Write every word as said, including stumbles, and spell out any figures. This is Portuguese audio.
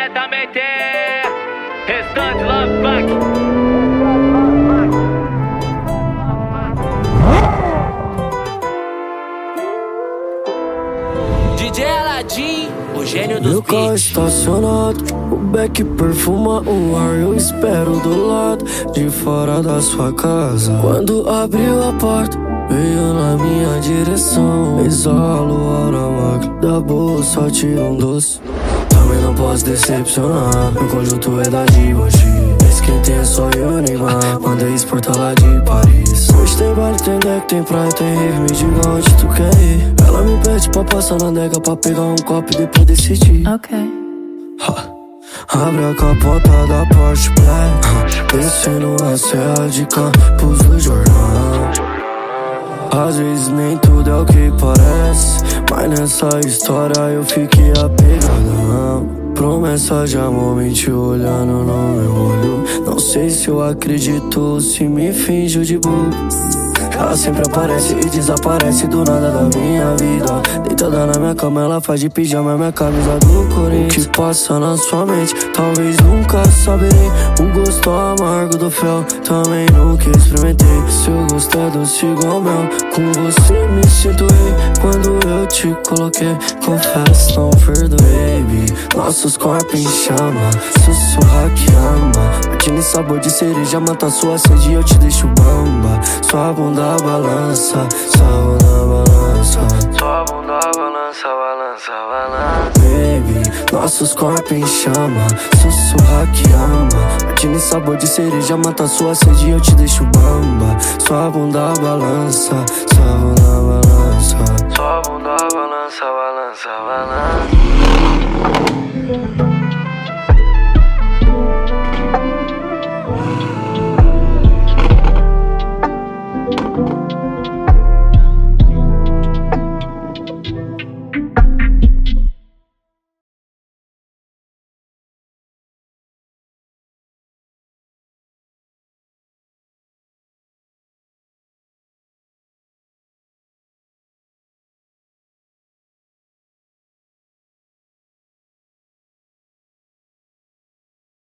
diretamente. Restante Love Funk. D J Aladim, o gênio dos Meu carro beats. estacionado, o beck perfuma o ar. Eu espero do lado de fora da sua casa. Quando abriu a porta, veio na minha direção. Exalo o aroma da bolsa, tira um doce. Também não posso decepcionar, meu conjunto é da Givenchy. Esse quem tem é só eu, Neymar. Mandei exportar lá de Paris. Hoje tem baile, tem deck, tem praia, tem rave. Me diga onde tu quer ir. Ela me pede pra passar na adega, pra pegar um copo e depois decidir. Ok. Ha. Abre a capota da Porsche Black, descendo a serra de Campos do Jordão. Às vezes nem tudo é o que parece, mas nessa história eu fiquei apegadão. Promessa de amor, mente olhando no meu olho. Não sei se eu acredito ou se me finjo de bobo. Ela sempre aparece e desaparece do nada da minha vida. Deitada na minha cama, ela faz de pijama minha camisa do Corinthians. O que passa na sua mente, talvez nunca saberei. O gosto amargo do fel, também nunca experimentei. Seu gosto é doce igual mel, com você me sinto rei. Quando eu te coloquei, confesso, não perdoei, baby. Nossos corpos em chama, sussurra que ama. Martini sabor de cereja, mata sua sede, eu te deixo bamba. Sua bunda balança, sua bunda balança. Sua bunda balança, balança, balança. Baby, nossos corpos em chama, sussurra que ama. Martini sabor de cereja, mata sua sede, eu te deixo bamba. Sua bunda balança, sua bunda balança. Sua bunda balança, balança, balança. Thank you.